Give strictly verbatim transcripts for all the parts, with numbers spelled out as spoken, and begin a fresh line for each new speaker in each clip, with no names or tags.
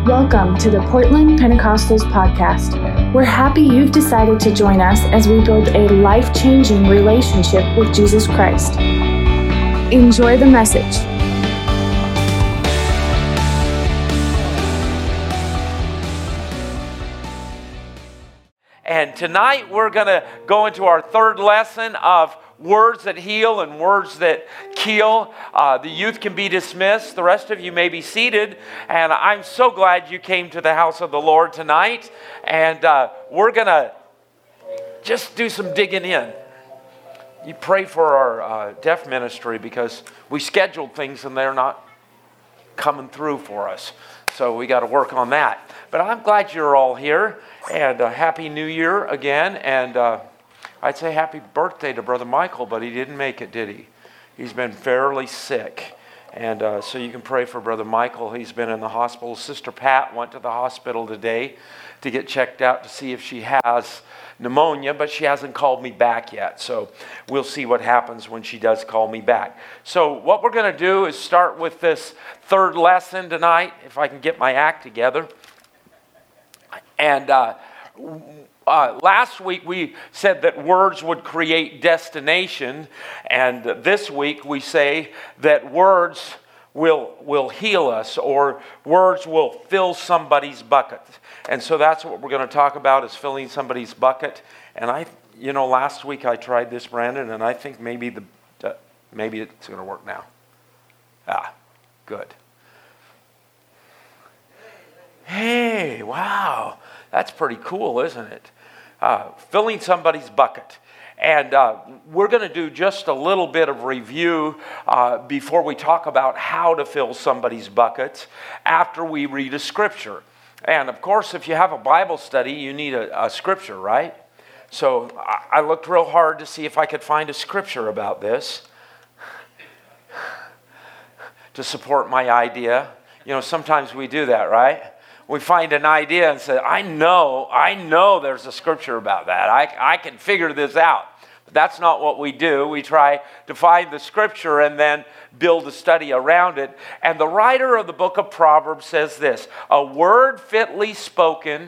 Welcome to the Portland Pentecostals Podcast. We're happy you've decided to join us as we build a life-changing relationship with Jesus Christ. Enjoy the message.
And tonight we're going to go into our third lesson of words that heal and words that kill. Uh, the youth can be dismissed. The rest of you may be seated. And I'm so glad you came to the house of the Lord tonight. And uh, we're going to just do some digging in. You pray for our uh, deaf ministry because we scheduled things and they're not coming through for us. So we got to work on that. But I'm glad you're all here. And uh, Happy New Year again. And uh, I'd say happy birthday to Brother Michael, but he didn't make it, did he? He's been fairly sick. And uh, so you can pray for Brother Michael. He's been in the hospital. Sister Pat went to the hospital today to get checked out to see if she has pneumonia, but she hasn't called me back yet. So we'll see what happens when she does call me back. So what we're going to do is start with this third lesson tonight, if I can get my act together. And uh, uh, last week we said that words would create destination, and this week we say that words will will heal us, or words will fill somebody's bucket. And so that's what we're going to talk about, is filling somebody's bucket. And I, you know, last week I tried this, Brandon, and I think maybe the uh, maybe it's going to work now. Ah, good. Hey, wow. That's pretty cool, isn't it? Uh, filling somebody's bucket. And uh, we're going to do just a little bit of review uh, before we talk about how to fill somebody's bucket after we read a scripture. And of course, if you have a Bible study, you need a, a scripture, right? So I, I looked real hard to see if I could find a scripture about this to support my idea. You know, sometimes we do that, right? We find an idea and say, I know, I know there's a scripture about that. I, I can figure this out. But that's not what we do. We try to find the scripture and then build a study around it. And the writer of the book of Proverbs says this: a word fitly spoken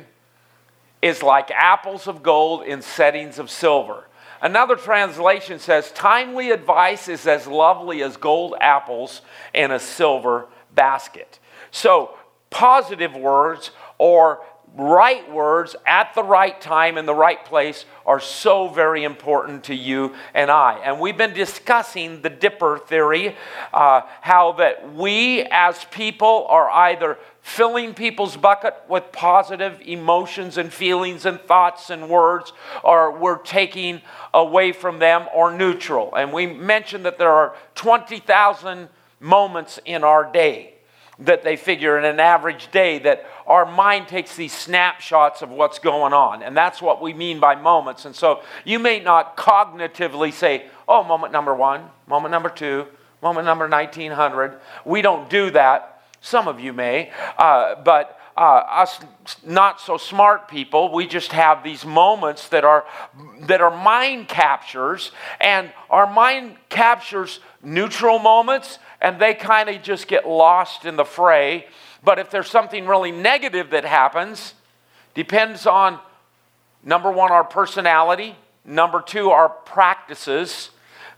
is like apples of gold in settings of silver. Another translation says, timely advice is as lovely as gold apples in a silver basket. So, positive words or right words at the right time in the right place are so very important to you and I. And we've been discussing the dipper theory, uh, how that we as people are either filling people's bucket with positive emotions and feelings and thoughts and words, or we're taking away from them, or neutral. And we mentioned that there are twenty thousand moments in our day, that they figure in an average day, that our mind takes these snapshots of what's going on. And that's what we mean by moments. And so you may not cognitively say, oh, moment number one, moment number two, moment number nineteen hundred. We don't do that. Some of you may. Uh, but uh, us not so smart people, we just have these moments that are, that are mind captures. And our mind captures neutral moments, and they kind of just get lost in the fray. But if there's something really negative that happens, depends on, number one, our personality, number two, our practices,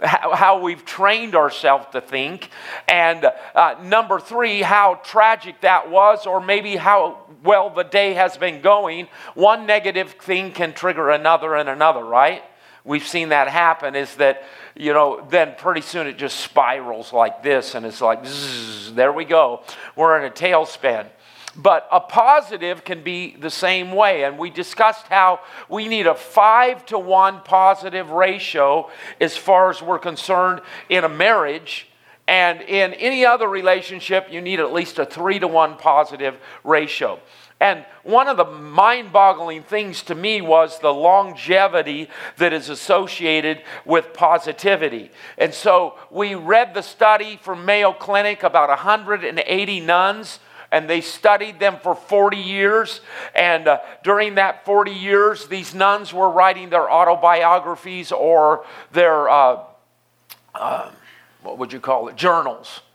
how we've trained ourselves to think, and uh, number three, how tragic that was, or maybe how well the day has been going. One negative thing can trigger another and another, right? We've seen that happen, is that, you know, then pretty soon it just spirals like this, and it's like, zzz, there we go. We're in a tailspin. But a positive can be the same way, and we discussed how we need a five to one positive ratio as far as we're concerned in a marriage, and in any other relationship, you need at least a three to one positive ratio. And one of the mind-boggling things to me was the longevity that is associated with positivity. And so we read the study from Mayo Clinic, about one hundred eighty nuns, and they studied them for forty years. And uh, during that forty years, these nuns were writing their autobiographies or their, uh, uh, what would you call it, journals.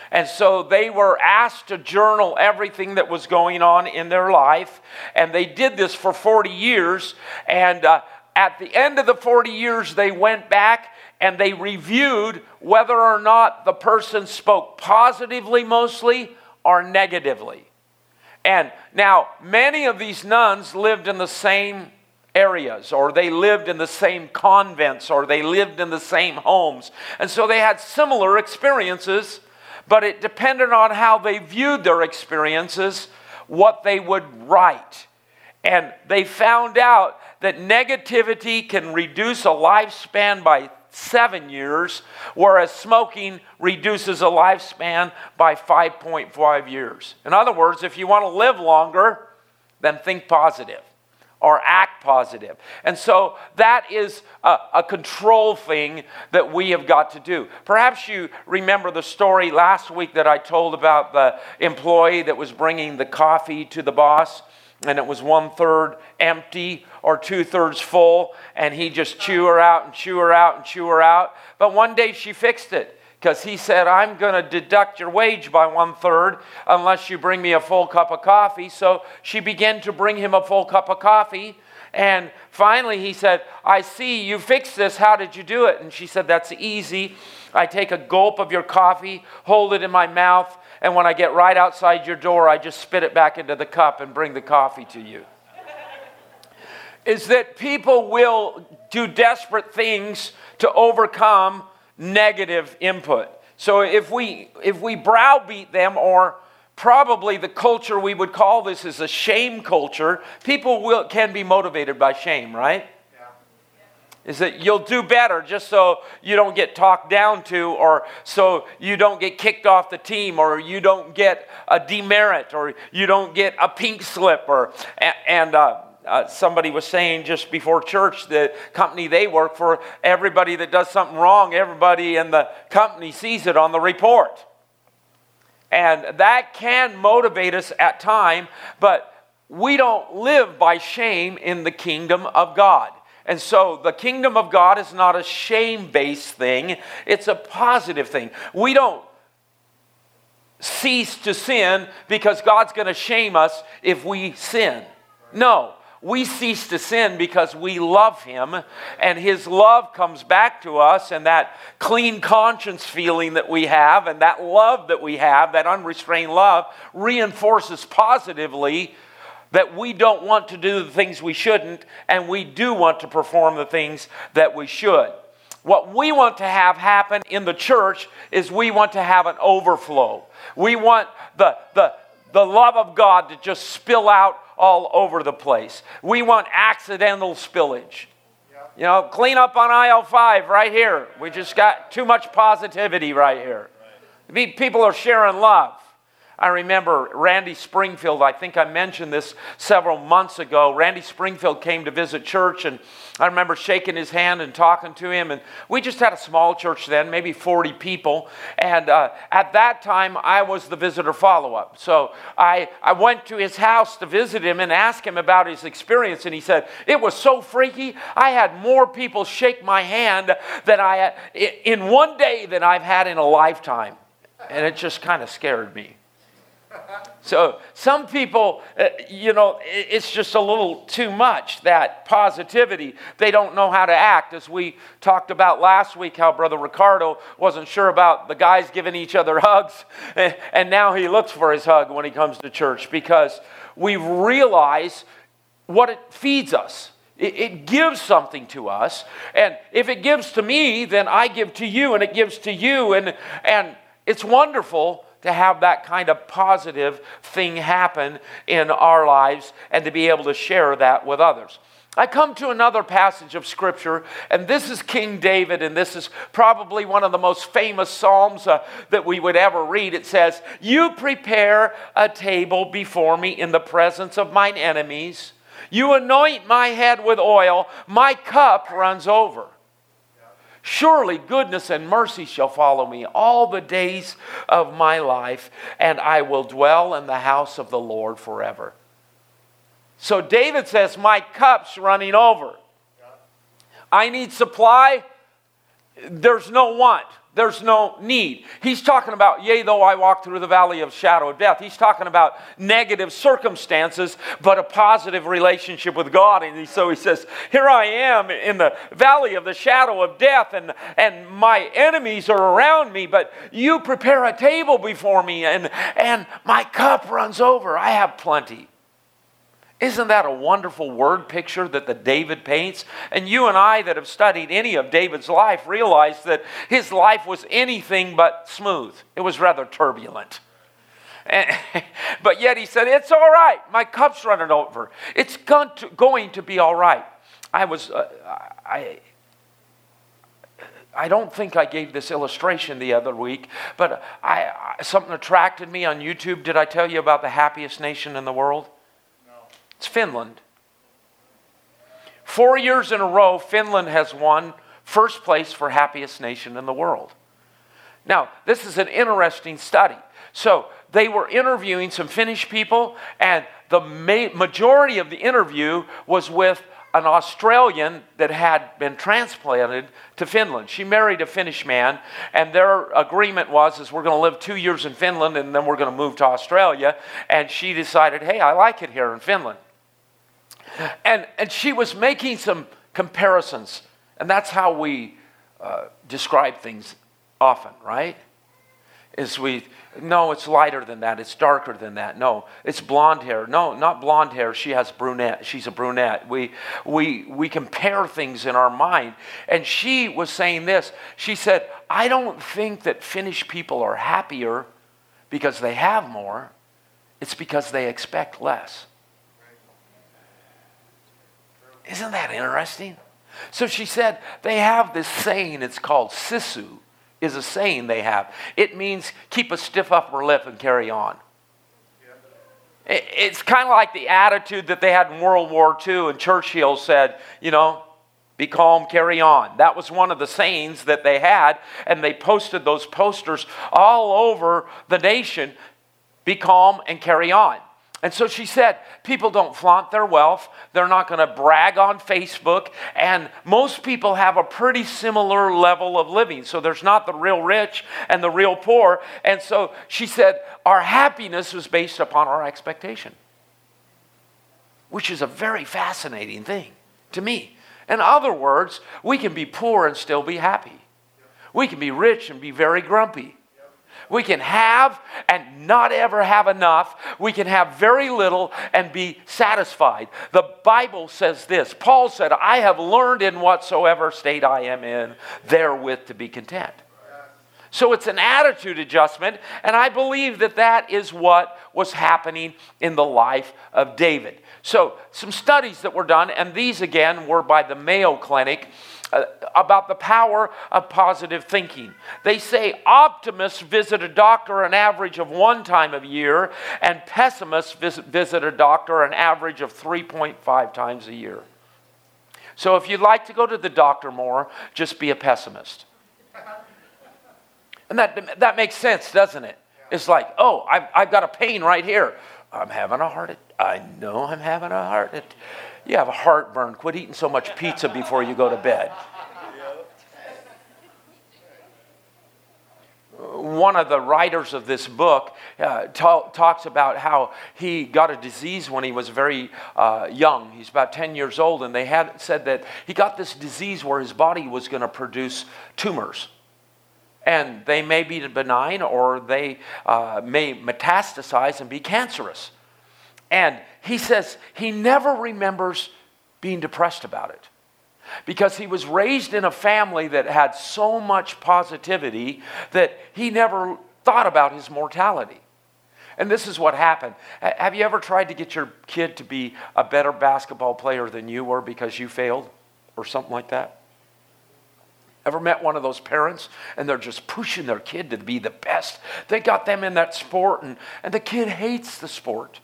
And so they were asked to journal everything that was going on in their life. And they did this for forty years. And uh, at the end of the forty years, they went back and they reviewed whether or not the person spoke positively mostly or negatively. And now, many of these nuns lived in the same areas, or they lived in the same convents, or they lived in the same homes. And so they had similar experiences, but it depended on how they viewed their experiences, what they would write. And they found out that negativity can reduce a lifespan by seven years, whereas smoking reduces a lifespan by five point five years. In other words, if you want to live longer, then think positive or act positive. And so that is a, a control thing that we have got to do. Perhaps you remember the story last week that I told about the employee that was bringing the coffee to the boss, and it was one-third empty or two-thirds full, and he just chew her out and chew her out and chew her out. But one day she fixed it, because he said, I'm going to deduct your wage by one-third unless you bring me a full cup of coffee. So she began to bring him a full cup of coffee. And finally he said, I see you fixed this. How did you do it? And she said, that's easy. I take a gulp of your coffee, hold it in my mouth, and when I get right outside your door, I just spit it back into the cup and bring the coffee to you. Is that people will do desperate things to overcome negative input. So if we if we browbeat them, or probably the culture we would call this is a shame culture, people will can be motivated by shame, right? Yeah. Is that you'll do better just so you don't get talked down to, or so you don't get kicked off the team, or you don't get a demerit, or you don't get a pink slip, or and uh, Uh, somebody was saying just before church, the company they work for, everybody that does something wrong, everybody in the company sees it on the report. And that can motivate us at time, but we don't live by shame in the kingdom of God. And so the kingdom of God is not a shame-based thing. It's a positive thing. We don't cease to sin because God's going to shame us if we sin. No. We cease to sin because we love Him, and His love comes back to us, and that clean conscience feeling that we have, and that love that we have, that unrestrained love, reinforces positively that we don't want to do the things we shouldn't, and we do want to perform the things that we should. What we want to have happen in the church is we want to have an overflow. We want the, the, the love of God to just spill out all over the place. We want accidental spillage. Yep. You know, clean up on aisle five right here. We just got too much positivity right here. Right. People are sharing love. I remember Randy Springfield, I think I mentioned this several months ago. Randy Springfield came to visit church, and I remember shaking his hand and talking to him. And we just had a small church then, maybe forty people. And uh, at that time, I was the visitor follow-up. So I, I went to his house to visit him and ask him about his experience. And he said, it was so freaky. I had more people shake my hand than I in one day than I've had in a lifetime. And it just kind of scared me. So some people, uh, you know, it's just a little too much, that positivity. They don't know how to act. As we talked about last week, how Brother Ricardo wasn't sure about the guys giving each other hugs. And now he looks for his hug when he comes to church, because we realize what it feeds us. It, it gives something to us. And if it gives to me, then I give to you, and it gives to you. And, and it's wonderful to have that kind of positive thing happen in our lives and to be able to share that with others. I come to another passage of Scripture, and this is King David, and this is probably one of the most famous Psalms uh, that we would ever read. It says, you prepare a table before me in the presence of mine enemies. You anoint my head with oil. My cup runs over. Surely goodness and mercy shall follow me all the days of my life, and I will dwell in the house of the Lord forever. So David says, my cup's running over. I need supply. There's no want. there's no need. He's talking about, yea, though I walk through the valley of shadow of death. He's talking about negative circumstances, but a positive relationship with God. And so he says, here I am in the valley of the shadow of death, and, and my enemies are around me, but you prepare a table before me, and, and my cup runs over. I have plenty. Isn't that a wonderful word picture that the David paints? And you and I that have studied any of David's life realize that his life was anything but smooth. It was rather turbulent. And, but yet he said, it's all right. My cup's running over. It's going to, going to be all right. I was, uh, I, I don't think I gave this illustration the other week, but I, I something attracted me on YouTube. Did I tell you about the happiest nation in the world? It's Finland. Four years in a row, Finland has won first place for happiest nation in the world. Now, this is an interesting study. So they were interviewing some Finnish people, and the ma- majority of the interview was with an Australian that had been transplanted to Finland. She married a Finnish man, and their agreement was, is we're going to live two years in Finland, and then we're going to move to Australia. And she decided, hey, I like it here in Finland. And, and she was making some comparisons. And that's how we uh, describe things often, right? Is we, no, it's lighter than that. It's darker than that. No, it's blonde hair. No, not blonde hair. She has brunette. She's a brunette. We, we, we compare things in our mind. And she was saying this. She said, I don't think that Finnish people are happier because they have more. It's because they expect less. Isn't that interesting? So she said they have this saying, it's called sisu, is a saying they have. It means keep a stiff upper lip and carry on. It's kind of like the attitude that they had in World War Two, and Churchill said, you know, be calm, carry on. That was one of the sayings that they had, and they posted those posters all over the nation, be calm and carry on. And so she said, people don't flaunt their wealth. They're not going to brag on Facebook. And most people have a pretty similar level of living. So there's not the real rich and the real poor. And so she said, our happiness was based upon our expectation. Which is a very fascinating thing to me. In other words, we can be poor and still be happy. We can be rich and be very grumpy. We can have and not ever have enough. We can have very little and be satisfied. The Bible says this. Paul said, I have learned in whatsoever state I am in, therewith to be content. So it's an attitude adjustment, and I believe that that is what was happening in the life of David. So some studies that were done, and these again were by the Mayo Clinic, Uh, about the power of positive thinking. They say optimists visit a doctor an average of one time a year, and pessimists visit, visit a doctor an average of three point five times a year. So if you'd like to go to the doctor more, just be a pessimist. And that, that makes sense, doesn't it? It's like, oh, I've, I've got a pain right here. I'm having a heart attack. I know I'm having a heart attack. You have a heartburn. Quit eating so much pizza before you go to bed. One of the writers of this book uh, ta- talks about how he got a disease when he was very uh, young. He's about ten years old, and they had said that he got this disease where his body was going to produce tumors. And they may be benign, or they uh, may metastasize and be cancerous. And he says he never remembers being depressed about it, because he was raised in a family that had so much positivity that he never thought about his mortality. And this is what happened. Have you ever tried to get your kid to be a better basketball player than you were because you failed or something like that? Ever met one of those parents and they're just pushing their kid to be the best? They got them in that sport, and, and the kid hates the sport.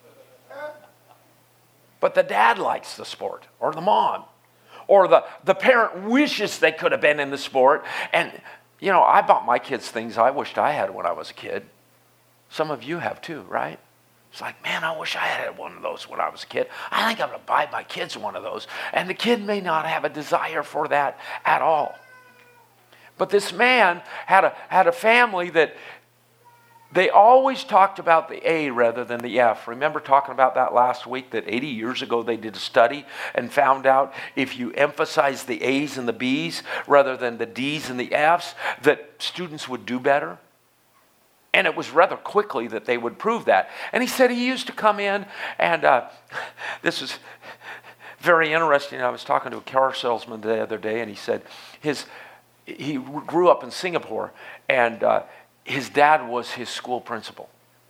But the dad likes the sport, or the mom. Or the, the parent wishes they could have been in the sport. And, you know, I bought my kids things I wished I had when I was a kid. Some of you have too, right? It's like, man, I wish I had one of those when I was a kid. I think I'm going to buy my kids one of those. And the kid may not have a desire for that at all. But this man had a, had a family that they always talked about the A rather than the F. Remember talking about that last week, that eighty years ago they did a study and found out if you emphasize the A's and the B's rather than the D's and the F's, that students would do better? And it was rather quickly that they would prove that. And he said he used to come in, and uh, this is very interesting. I was talking to a car salesman the other day, and he said his he grew up in Singapore, and uh, his dad was his school principal.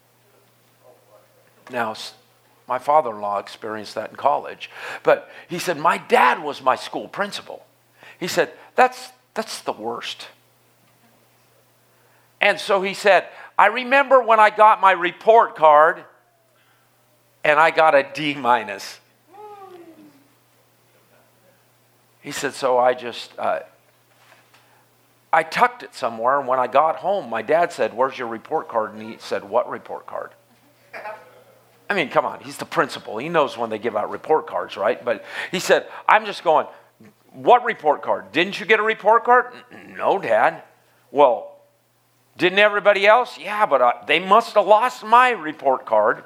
Now, my father-in-law experienced that in college, but he said, my dad was my school principal. He said, that's, that's the worst. And so he said, I remember when I got my report card and I got a D minus. He said, so I just... Uh, I tucked it somewhere, and when I got home, my dad said, where's your report card? And he said, what report card? I mean, come on, he's the principal. He knows when they give out report cards, right? But he said, I'm just going, what report card? Didn't you get a report card? No, Dad. Well, didn't everybody else? Yeah, but uh, they must have lost my report card.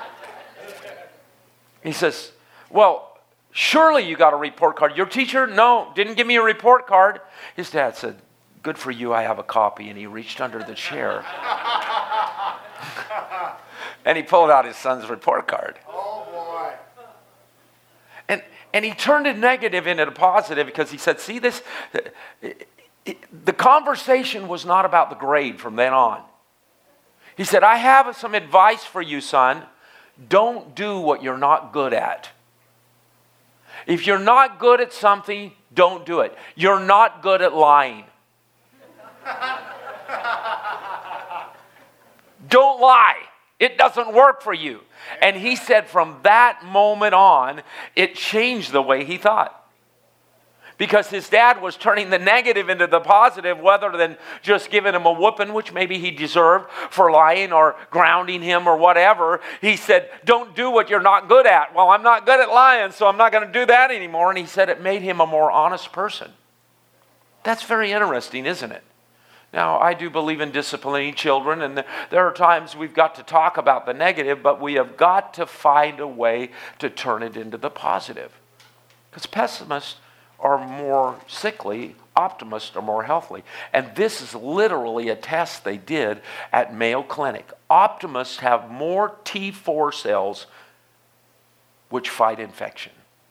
He says, well, surely you got a report card. Your teacher? No, didn't give me a report card. His dad said, good for you, I have a copy. And he reached under the chair. And he pulled out his son's report card.
Oh, boy.
And, and he turned a negative into a positive because he said, see this? The conversation was not about the grade from then on. He said, I have some advice for you, son. Don't do what you're not good at. If you're not good at something, don't do it. You're not good at lying. Don't lie. It doesn't work for you. And he said from that moment on, it changed the way he thought. Because his dad was turning the negative into the positive, rather than just giving him a whooping, which maybe he deserved for lying or grounding him or whatever. He said, don't do what you're not good at. Well, I'm not good at lying, so I'm not going to do that anymore. And he said it made him a more honest person. That's very interesting, isn't it? Now, I do believe in disciplining children, and there are times we've got to talk about the negative, but we have got to find a way to turn it into the positive. Because pessimists are more sickly, optimists are more healthy. And this is literally a test they did at Mayo Clinic. Optimists have more T four cells which fight infection.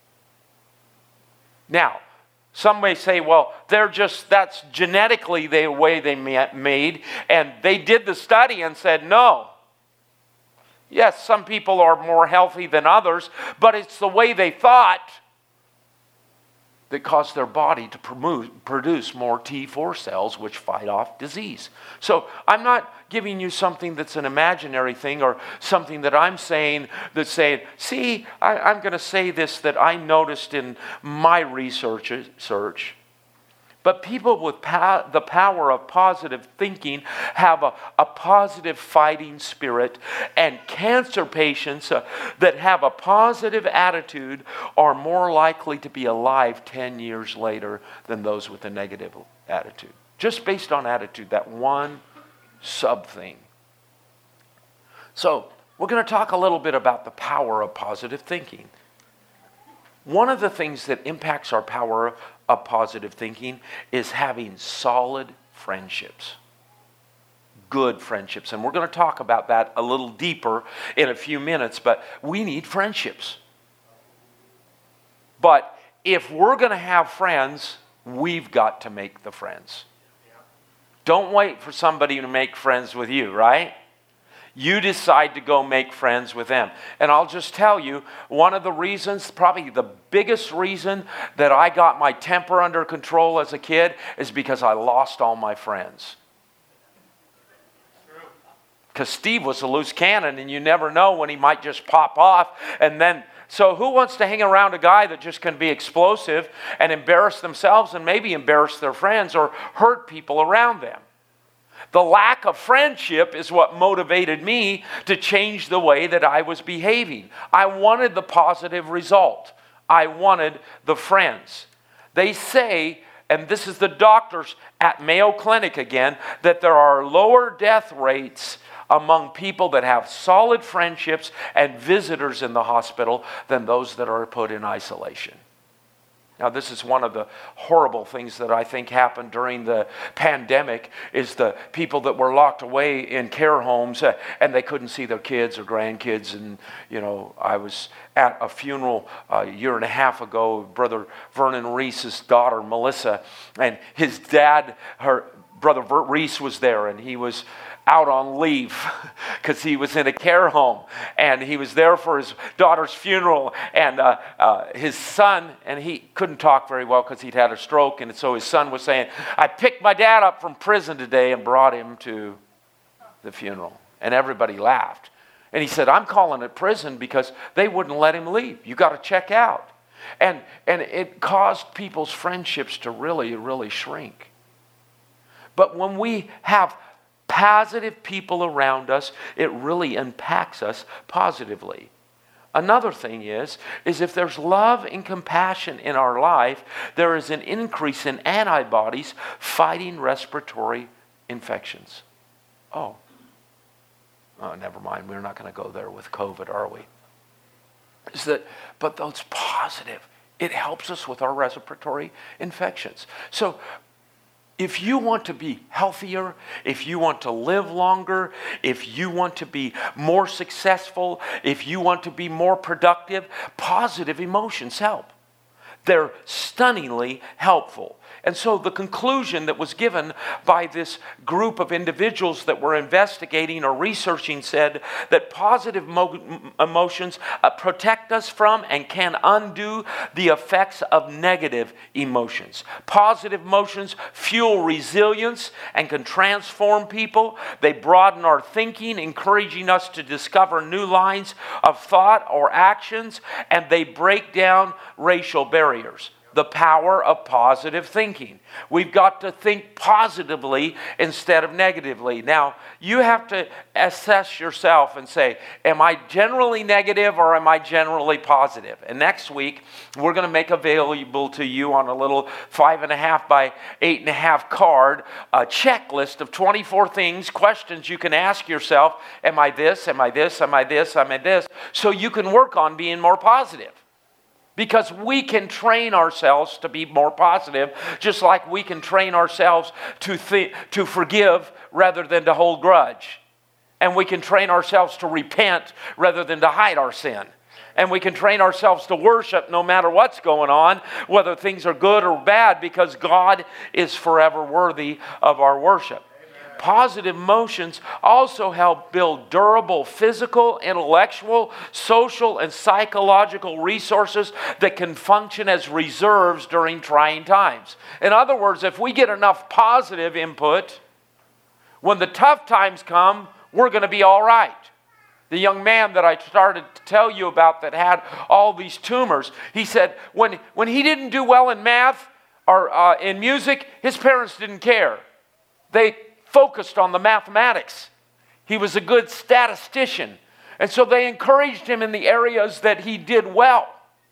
Now, some may say, well, they're just, that's genetically the way they made, and they did the study and said, no. Yes, some people are more healthy than others, but it's the way they thought that caused their body to produce more T four cells, which fight off disease. So I'm not giving you something that's an imaginary thing or something that I'm saying that's saying, see, I, I'm going to say this that I noticed in my research. Search. But people with pa- the power of positive thinking have a, a positive fighting spirit, and cancer patients uh, that have a positive attitude are more likely to be alive ten years later than those with a negative attitude. Just based on attitude, that one sub thing. So, we're going to talk a little bit about the power of positive thinking. One of the things that impacts our power of positive thinking is having solid friendships. Good friendships. And we're going to talk about that a little deeper in a few minutes, but we need friendships. But if we're going to have friends, we've got to make the friends. Don't wait for somebody to make friends with you, right? You decide to go make friends with them. And I'll just tell you, one of the reasons, probably the biggest reason that I got my temper under control as a kid is because I lost all my friends. Because Steve was a loose cannon, and you never know when he might just pop off. And then, so who wants to hang around a guy that just can be explosive and embarrass themselves and maybe embarrass their friends or hurt people around them? The lack of friendship is what motivated me to change the way that I was behaving. I wanted the positive result. I wanted the friends. They say and this is the doctors at Mayo Clinic again, that there are lower death rates among people that have solid friendships and visitors in the hospital than those that are put in isolation. Now, this is one of the horrible things that I think happened during the pandemic, is the people that were locked away in care homes uh, and they couldn't see their kids or grandkids. And, you know, I was at a funeral a year and a half ago, Brother Vernon Reese's daughter, Melissa, and his dad, her Brother Reese was there, and he was out on leave because he was in a care home, and he was there for his daughter's funeral, and uh, uh, his son, and he couldn't talk very well because he'd had a stroke, and so his son was saying, I picked my dad up from prison today and brought him to the funeral, and everybody laughed. And he said, I'm calling it prison because they wouldn't let him leave. You got to check out. And, and it caused people's friendships to really, really shrink. But when we have positive people around us, it really impacts us positively. Another thing is, is if there's love and compassion in our life, there is an increase in antibodies fighting respiratory infections. Oh, oh never mind. We're not going to go there with COVID, are we? Is that, but that's positive. It helps us with our respiratory infections. So, if you want to be healthier, if you want to live longer, if you want to be more successful, if you want to be more productive, positive emotions help. They're stunningly helpful. And so the conclusion that was given by this group of individuals that were investigating or researching said that positive mo- emotions uh, protect us from and can undo the effects of negative emotions. Positive emotions fuel resilience and can transform people. They broaden our thinking, encouraging us to discover new lines of thought or actions, and they break down racial barriers. The power of positive thinking. We've got to think positively instead of negatively. Now, you have to assess yourself and say, am I generally negative or am I generally positive? And next week, we're going to make available to you on a little five and a half by eight and a half card, a checklist of twenty-four things, questions you can ask yourself. Am I this? Am I this? Am I this? Am I this? So you can work on being more positive. Because we can train ourselves to be more positive, just like we can train ourselves to th- to forgive rather than to hold grudge. And we can train ourselves to repent rather than to hide our sin. And we can train ourselves to worship no matter what's going on, whether things are good or bad, because God is forever worthy of our worship. Positive emotions also help build durable physical, intellectual, social, and psychological resources that can function as reserves during trying times. In other words, if we get enough positive input, when the tough times come, we're going to be all right. The young man that I started to tell you about that had all these tumors, he said when, when he didn't do well in math or uh, in music, his parents didn't care. They focused on the mathematics. He was a good statistician. And so they encouraged him in the areas that he did well.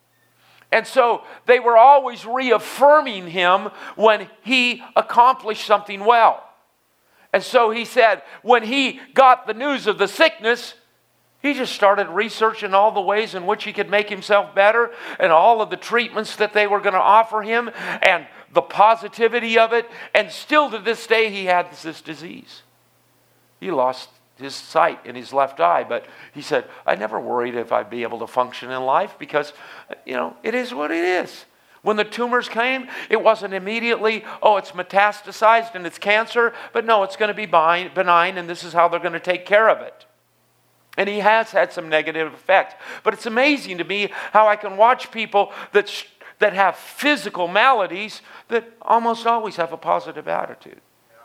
And so they were always reaffirming him when he accomplished something well. And so he said, when he got the news of the sickness, he just started researching all the ways in which he could make himself better and all of the treatments that they were going to offer him and the positivity of it. And still to this day, he had this disease. He lost his sight in his left eye, but he said, I never worried if I'd be able to function in life because, you know, it is what it is. When the tumors came, it wasn't immediately, oh, it's metastasized and it's cancer, but no, it's going to be benign and this is how they're going to take care of it. And he has had some negative effects. But it's amazing to me how I can watch people that, sh- that have physical maladies that almost always have a positive attitude.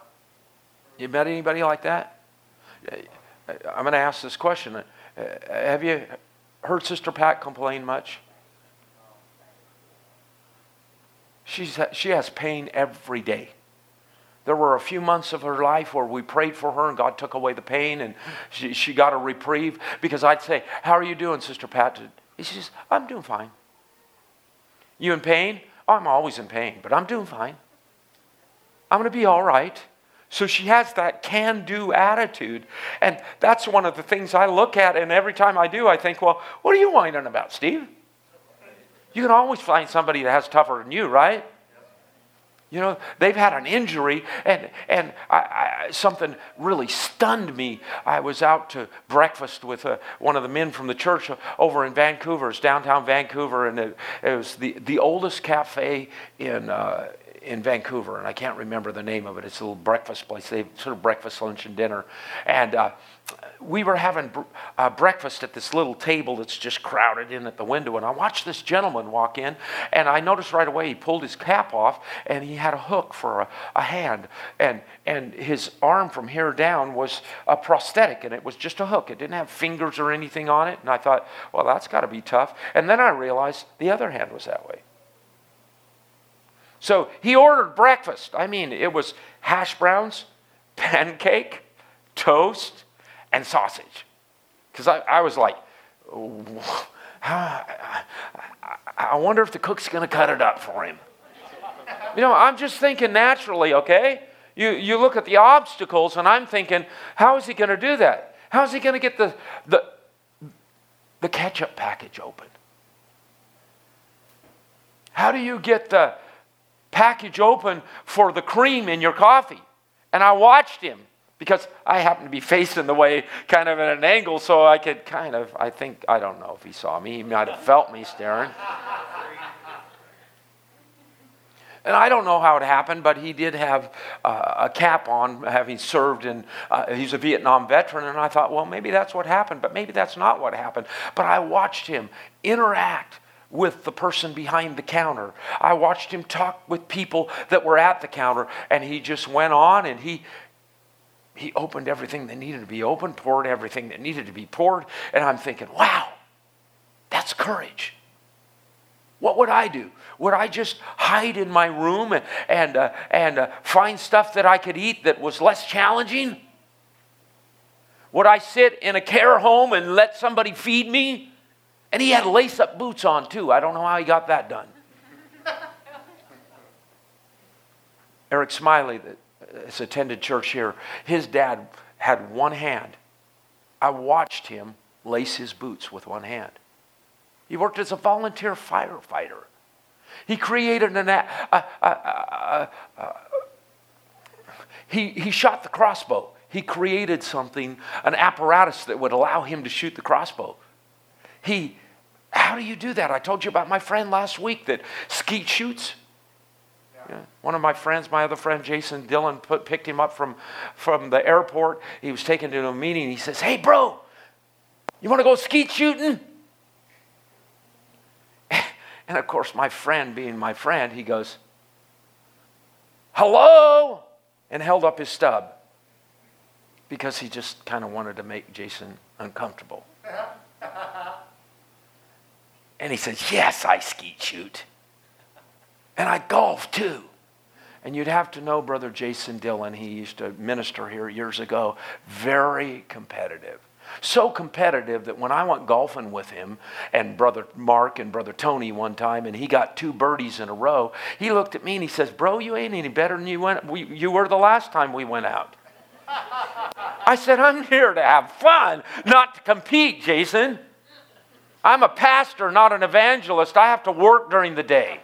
You met anybody like that? I'm going to ask this question. Uh, have you heard Sister Pat complain much? She's, she has pain every day. There were a few months of her life where we prayed for her and God took away the pain and she, she got a reprieve, because I'd say, how are you doing, Sister Pat? She says, I'm doing fine. You in pain? Oh, I'm always in pain, but I'm doing fine. I'm going to be all right. So she has that can-do attitude. And that's one of the things I look at, and every time I do, I think, well, what are you whining about, Steve? You can always find somebody that has tougher than you, right? You know, they've had an injury, and, and I, I, something really stunned me. I was out to breakfast with uh, one of the men from the church over in Vancouver. It's downtown Vancouver, and it, it was the, the oldest cafe in uh, in Vancouver, and I can't remember the name of it. It's a little breakfast place. They have sort of breakfast, lunch, and dinner. And uh, we were having uh, breakfast at this little table that's just crowded in at the window, and I watched this gentleman walk in, and I noticed right away he pulled his cap off, and he had a hook for a, a hand, and and his arm from here down was a prosthetic, and it was just a hook. It didn't have fingers or anything on it, and I thought, well, that's got to be tough. And then I realized the other hand was that way. So he ordered breakfast. I mean, it was hash browns, pancake, toast, and sausage. Because I, I was like, oh, I, I wonder if the cook's going to cut it up for him. You know, I'm just thinking naturally, okay? You, you look at the obstacles, and I'm thinking, how is he going to do that? How is he going to get the, the, the ketchup package open? How do you get the package open for the cream in your coffee? And I watched him because I happened to be facing the way kind of at an angle, so I could kind of, I think, I don't know if he saw me. He might have felt me staring. And I don't know how it happened, but he did have uh, a cap on, having served in, uh, he's a Vietnam veteran, and I thought, well, maybe that's what happened, but maybe that's not what happened. But I watched him interact with the person behind the counter. I watched him talk with people that were at the counter, and he just went on, and he he opened everything that needed to be opened, poured everything that needed to be poured, and I'm thinking, wow, that's courage. What would I do? Would I just hide in my room and and, uh, and uh, find stuff that I could eat that was less challenging? Would I sit in a care home and let somebody feed me? And he had lace-up boots on, too. I don't know how he got that done. Eric Smiley, that has attended church here, his dad had one hand. I watched him lace his boots with one hand. He worked as a volunteer firefighter. He created an... A, a, a, a, a, he, he shot the crossbow. He created something, an apparatus that would allow him to shoot the crossbow. He, how do you do that? I told you about my friend last week that skeet shoots. Yeah. Yeah. One of my friends, my other friend, Jason Dillon, put, picked him up from, from the airport. He was taken to a meeting. He says, hey, bro, you want to go skeet shooting? And of course, my friend, being my friend, he goes, hello, and held up his stub because he just kind of wanted to make Jason uncomfortable. And he says, yes, I skeet shoot. And I golf too. And you'd have to know Brother Jason Dillon. He used to minister here years ago. Very competitive. So competitive that when I went golfing with him and Brother Mark and Brother Tony one time, and he got two birdies in a row, he looked at me and he says, bro, you ain't any better than you, went, we, you were the last time we went out. I said, I'm here to have fun, not to compete, Jason. I'm a pastor, not an evangelist. I have to work during the day.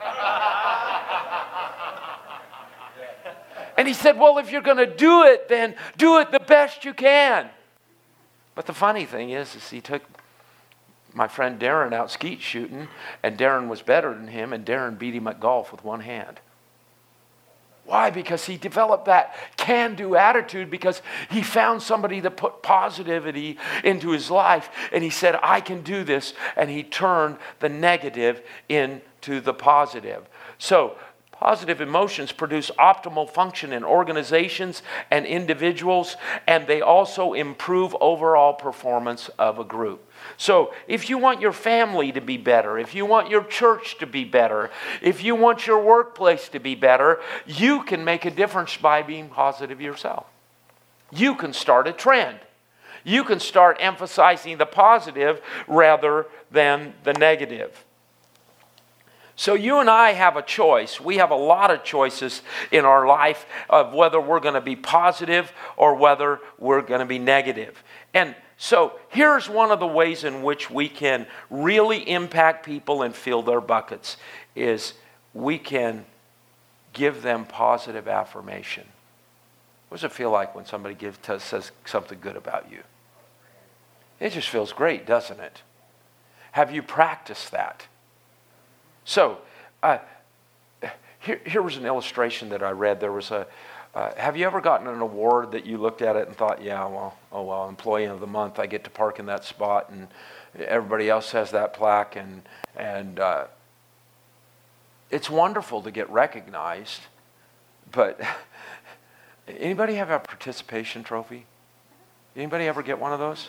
And he said, well, if you're going to do it, then do it the best you can. But the funny thing is, is he took my friend Darren out skeet shooting, and Darren was better than him, and Darren beat him at golf with one hand. Why? Because he developed that can-do attitude, because he found somebody that put positivity into his life, and he said, I can do this, and he turned the negative into the positive. So, positive emotions produce optimal function in organizations and individuals, and they also improve overall performance of a group. So if you want your family to be better, if you want your church to be better, if you want your workplace to be better, you can make a difference by being positive yourself. You can start a trend. You can start emphasizing the positive rather than the negative. So you and I have a choice. We have a lot of choices in our life of whether we're going to be positive or whether we're going to be negative. And so here's one of the ways in which we can really impact people and fill their buckets is we can give them positive affirmation. What does it feel like when somebody gives, says something good about you? It just feels great, doesn't it? Have you practiced that? So, uh, here, here was an illustration that I read. There was a, uh, have you ever gotten an award that you looked at it and thought, yeah, well, oh well, Employee of the Month, I get to park in that spot, and everybody else has that plaque, and and uh, it's wonderful to get recognized, but anybody have a participation trophy? Anybody ever get one of those?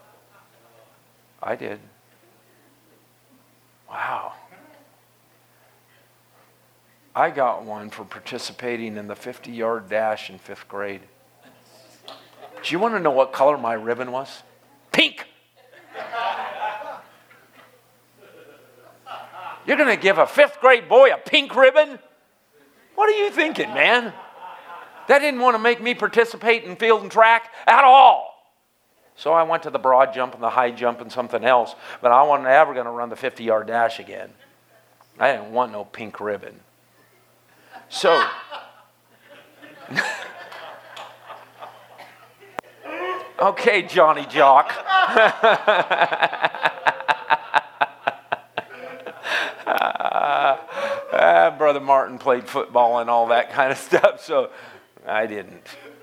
I did. Wow. I got one for participating in the fifty-yard dash in fifth grade. Do you want to know what color my ribbon was? Pink! You're going to give a fifth grade boy a pink ribbon? What are you thinking, man? That didn't want to make me participate in field and track at all. So I went to the broad jump and the high jump and something else, but I wasn't ever going to run the fifty-yard dash again. I didn't want no pink ribbon. So, okay, Johnny Jock. uh, Brother Martin played football and all that kind of stuff, so I didn't.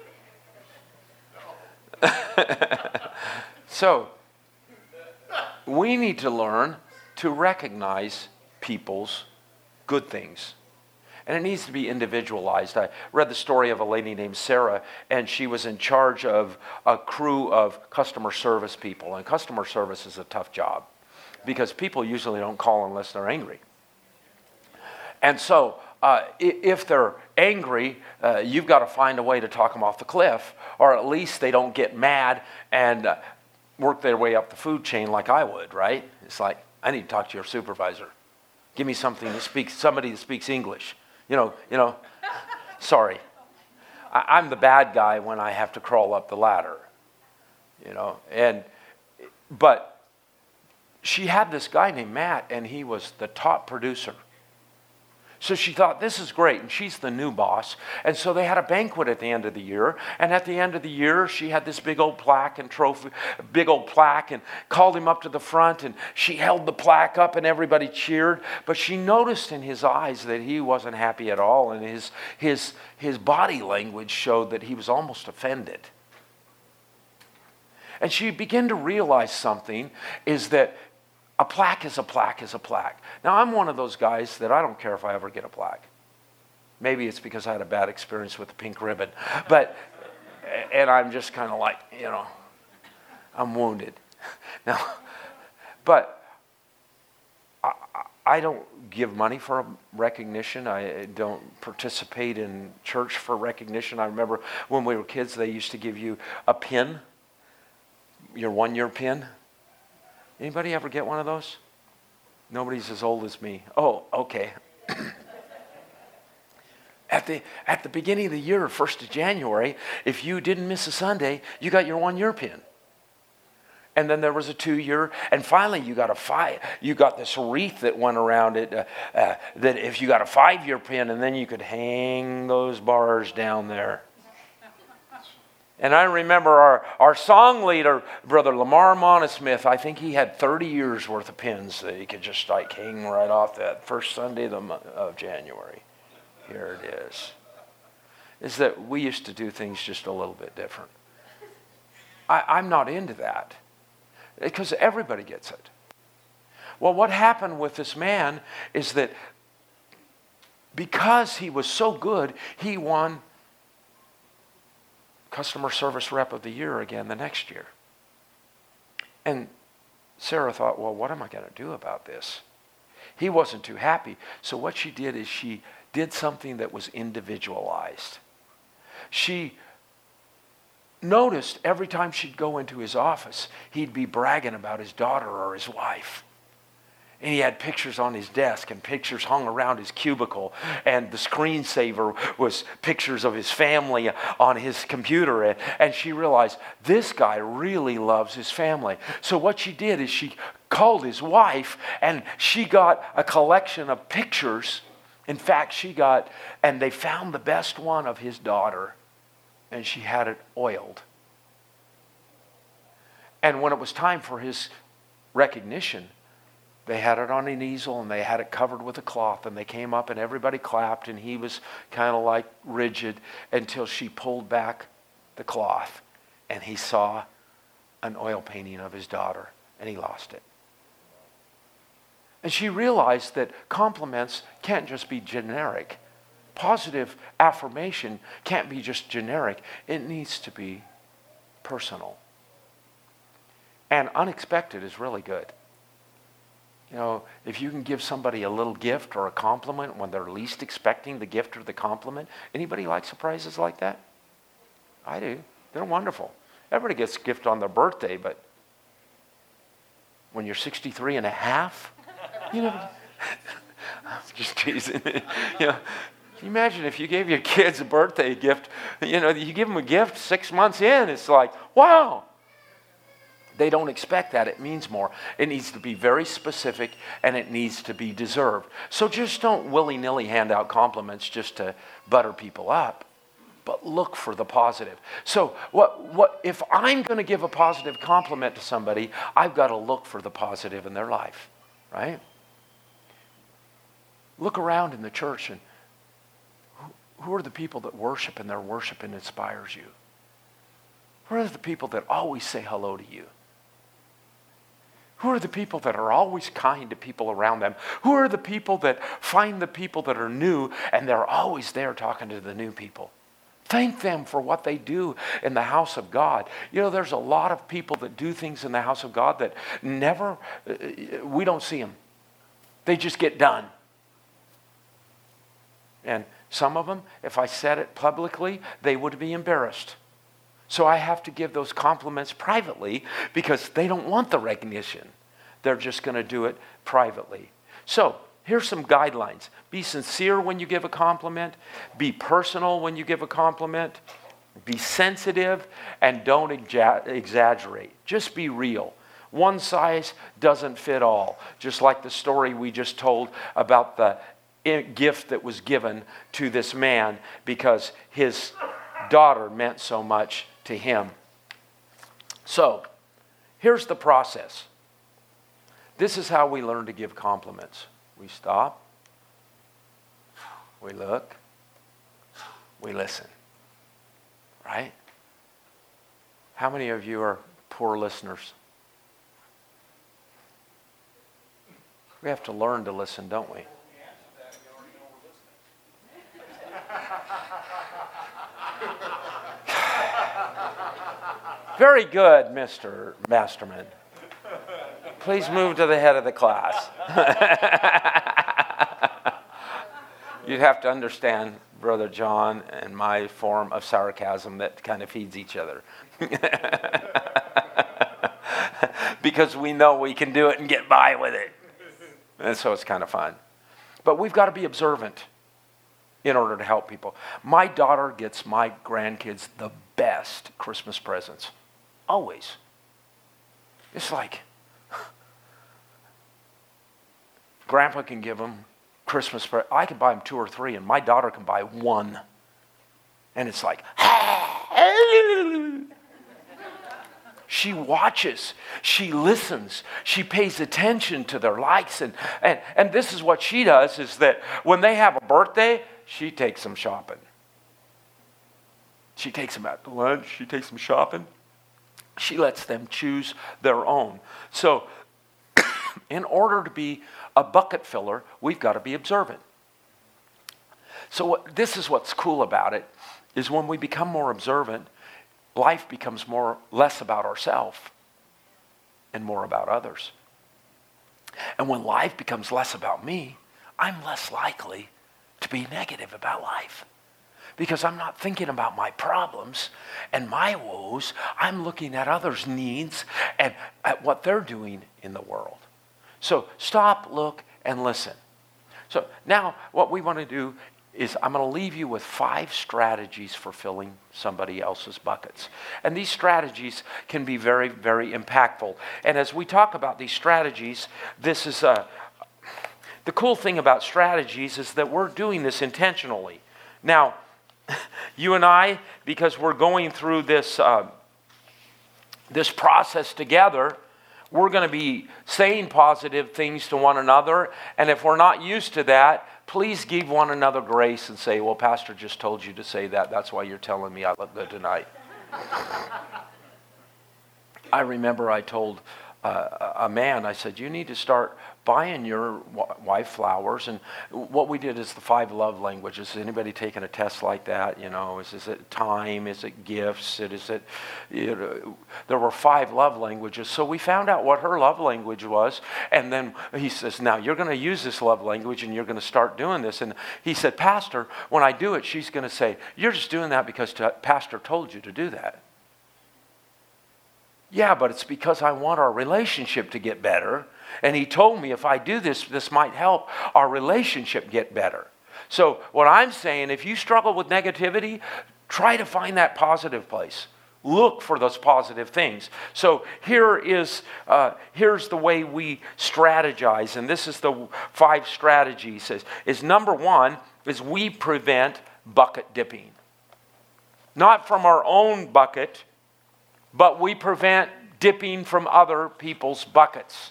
So, we need to learn to recognize people's good things. And it needs to be individualized. I read the story of a lady named Sarah, and she was in charge of a crew of customer service people. And customer service is a tough job because people usually don't call unless they're angry. And so uh, if they're angry, uh, you've got to find a way to talk them off the cliff, or at least they don't get mad and uh, work their way up the food chain like I would, right? It's like, I need to talk to your supervisor. Give me something to speak, somebody that speaks English. You know, you know, sorry. I, I'm the bad guy when I have to crawl up the ladder, you know. And, but she had this guy named Matt, and he was the top producer. So she thought, this is great, and she's the new boss. And so they had a banquet at the end of the year, and at the end of the year, she had this big old plaque and trophy, big old plaque, and called him up to the front, and she held the plaque up, and everybody cheered. But she noticed in his eyes that he wasn't happy at all, and his, his, his body language showed that he was almost offended. And she began to realize something, is that a plaque is a plaque is a plaque. Now, I'm one of those guys that I don't care if I ever get a plaque. Maybe it's because I had a bad experience with the pink ribbon. But, and I'm just kind of like, you know, I'm wounded. Now, but I, I don't give money for recognition. I don't participate in church for recognition. I remember when we were kids, they used to give you a pin, your one-year pin. Anybody ever get one of those? Nobody's as old as me. Oh, okay. At the at the beginning of the year, first of January, if you didn't miss a Sunday, you got your one-year pin. And then there was a two-year, and finally you got a five. You got this wreath that went around it. Uh, uh, that if you got a five-year pin, and then you could hang those bars down there. And I remember our, our song leader, Brother Lamar Monosmith, I think he had thirty years worth of pins that he could just like hang right off that first Sunday of, the month of January. Here it is. Is that we used to do things just a little bit different. I, I'm not into that because everybody gets it. Well, what happened with this man is that because he was so good, he won Customer Service Rep of the Year again the next year. And Sarah thought, well, what am I going to do about this? He wasn't too happy. So what she did is she did something that was individualized. She noticed every time she'd go into his office, he'd be bragging about his daughter or his wife. And he had pictures on his desk and pictures hung around his cubicle. And the screensaver was pictures of his family on his computer. And, and she realized this guy really loves his family. So what she did is she called his wife and she got a collection of pictures. In fact, she got, and they found the best one of his daughter. And she had it oiled. And when it was time for his recognition, they had it on an easel and they had it covered with a cloth, and they came up and everybody clapped, and he was kind of like rigid until she pulled back the cloth and he saw an oil painting of his daughter and he lost it. And she realized that compliments can't just be generic. Positive affirmation can't be just generic. It needs to be personal. And unexpected is really good. You know, if you can give somebody a little gift or a compliment when they're least expecting the gift or the compliment. Anybody like surprises like that? I do. They're wonderful. Everybody gets a gift on their birthday, but when you're sixty-three and a half, you know, I'm just teasing. You know, can you imagine if you gave your kids a birthday gift, you know, you give them a gift six months in, it's like, wow. They don't expect that. It means more. It needs to be very specific, and it needs to be deserved. So just don't willy-nilly hand out compliments just to butter people up, but look for the positive. So what, what if I'm going to give a positive compliment to somebody, I've got to look for the positive in their life, right? Look around in the church, and who, who are the people that worship and their worship inspires you? Who are the people that always say hello to you? Who are the people that are always kind to people around them? Who are the people that find the people that are new and they're always there talking to the new people? Thank them for what they do in the house of God. You know, there's a lot of people that do things in the house of God that never, we don't see them. They just get done. And some of them, if I said it publicly, they would be embarrassed. So I have to give those compliments privately because they don't want the recognition. They're just going to do it privately. So here's some guidelines. Be sincere when you give a compliment. Be personal when you give a compliment. Be sensitive and don't exa- exaggerate. Just be real. One size doesn't fit all. Just like the story we just told about the gift that was given to this man because his daughter meant so much to him. So, here's the process. This is how we learn to give compliments. We stop, we look, we listen. Right? How many of you are poor listeners? We have to learn to listen, don't we? Very good, Mister Masterman. Please move to the head of the class. You'd have to understand Brother John and my form of sarcasm that kind of feeds each other. Because we know we can do it and get by with it. And so it's kind of fun. But we've got to be observant in order to help people. My daughter gets my grandkids the best Christmas presents. Always. It's like, Grandpa can give them Christmas presents. I can buy them two or three, and my daughter can buy one. And it's like, she watches, she listens, she pays attention to their likes. And, and, and this is what she does, is that when they have a birthday, she takes them shopping. She takes them out to lunch, she takes them shopping. She lets them choose their own. So, in order to be a bucket filler, we've got to be observant. So what, this is what's cool about it, is when we become more observant, life becomes more less about ourselves and more about others. And when life becomes less about me, I'm less likely to be negative about life. Because I'm not thinking about my problems and my woes. I'm looking at others' needs and at what they're doing in the world. So stop, look, and listen. So now what we want to do is I'm going to leave you with five strategies for filling somebody else's buckets. And these strategies can be very, very impactful. And as we talk about these strategies, this is a, the cool thing about strategies is that we're doing this intentionally. Now, you and I, because we're going through this, uh, this process together, we're going to be saying positive things to one another. And if we're not used to that, please give one another grace and say, well, Pastor just told you to say that. That's why you're telling me I look good tonight. I remember I told uh, a man, I said, you need to start buying your wife flowers. And what we did is the five love languages. Is anybody taking a test like that? You know, is, is it time? Is it gifts? Is it, you know, there were five love languages. So we found out what her love language was. And then he says, now you're going to use this love language and you're going to start doing this. And he said, Pastor, when I do it, she's going to say, you're just doing that because t- Pastor told you to do that. Yeah, but it's because I want our relationship to get better. And he told me if I do this, this might help our relationship get better. So what I'm saying, if you struggle with negativity, try to find that positive place. Look for those positive things. So here is uh, here's the way we strategize, and this is the five strategies. Is, is number one is we prevent bucket dipping. Not from our own bucket, but we prevent dipping from other people's buckets.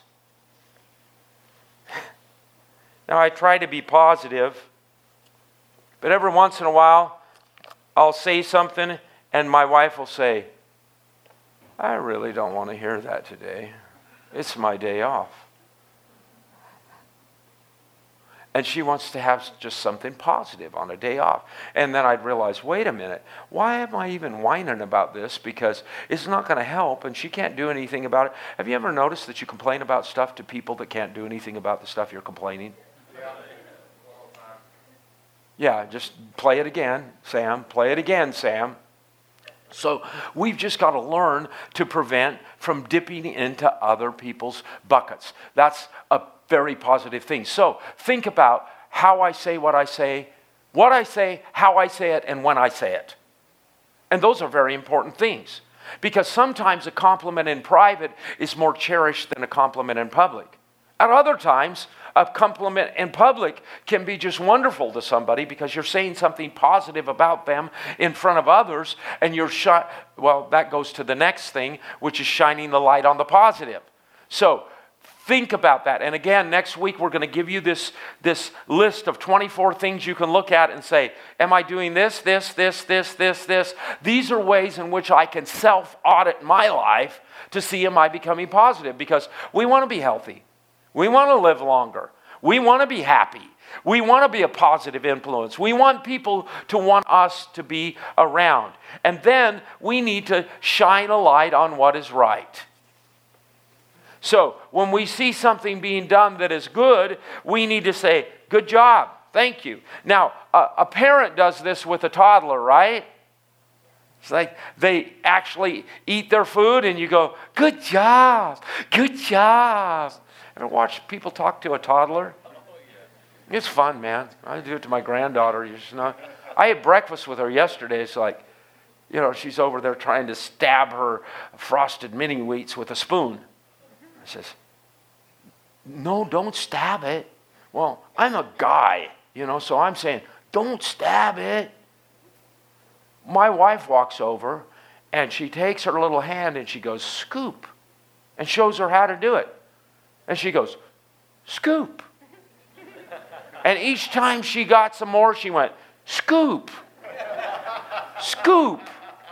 Now, I try to be positive, but every once in a while, I'll say something, and my wife will say, I really don't want to hear that today. It's my day off. And she wants to have just something positive on a day off. And then I'd realize, wait a minute, why am I even whining about this? Because it's not going to help, and she can't do anything about it. Have you ever noticed that you complain about stuff to people that can't do anything about the stuff you're complaining? Yeah, just play it again, Sam. Play it again, Sam. So we've just got to learn to prevent from dipping into other people's buckets. That's a very positive thing. So think about how I say what I say, what I say, how I say it, and when I say it. And those are very important things. Because sometimes a compliment in private is more cherished than a compliment in public. At other times, a compliment in public can be just wonderful to somebody because you're saying something positive about them in front of others, and you're shi- well, that goes to the next thing, which is shining the light on the positive. So think about that. And again, next week we're going to give you this, this list of twenty-four things you can look at and say, am I doing this, this, this, this, this, this? These are ways in which I can self-audit my life to see am I becoming positive, because we want to be healthy. We want to live longer. We want to be happy. We want to be a positive influence. We want people to want us to be around. And then we need to shine a light on what is right. So when we see something being done that is good, we need to say, good job, thank you. Now, a, a parent does this with a toddler, right? It's like they actually eat their food and you go, good job, good job. Ever watch people talk to a toddler? It's fun, man. I do it to my granddaughter. You know, I had breakfast with her yesterday. It's like, you know, she's over there trying to stab her frosted mini wheats with a spoon. I says, no, don't stab it. Well, I'm a guy, you know, so I'm saying, don't stab it. My wife walks over and she takes her little hand and she goes, scoop, and shows her how to do it. And she goes, scoop. And each time she got some more, she went, scoop. Scoop.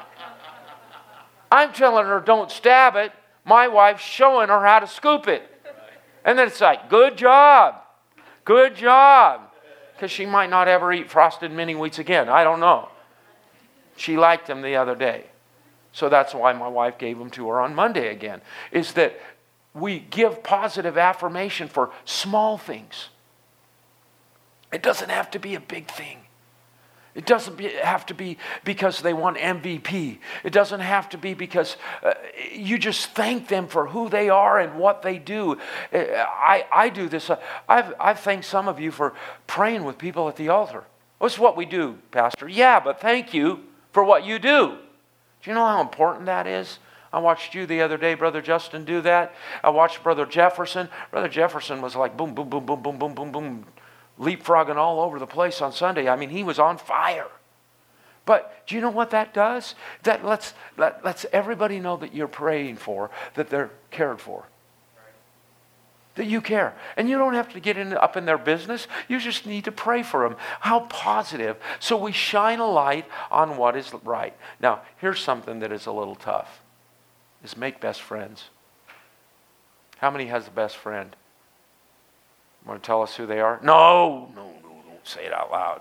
I'm telling her, don't stab it. My wife's showing her how to scoop it. And then it's like, good job. Good job. Because she might not ever eat frosted mini wheats again. I don't know. She liked them the other day. So that's why my wife gave them to her on Monday again. Is that we give positive affirmation for small things. It doesn't have to be a big thing. It doesn't be, have to be because they won M V P. It doesn't have to be because uh, you just thank them for who they are and what they do. I, I do this. I've, I've thanked some of you for praying with people at the altar. That's what we do, Pastor. Yeah, but thank you for what you do. Do you know how important that is? I watched you the other day, Brother Justin, do that. I watched Brother Jefferson. Brother Jefferson was like boom, boom, boom, boom, boom, boom, boom, boom, leapfrogging all over the place on Sunday. I mean, he was on fire. But do you know what that does? That lets, let, lets everybody know that you're praying for, that they're cared for. That you care. And you don't have to get in, up in their business. You just need to pray for them. How positive. So we shine a light on what is right. Now, here's something that is a little tough. Is make best friends. How many has the best friend? Want to tell us who they are? No, no, no, don't say it out loud.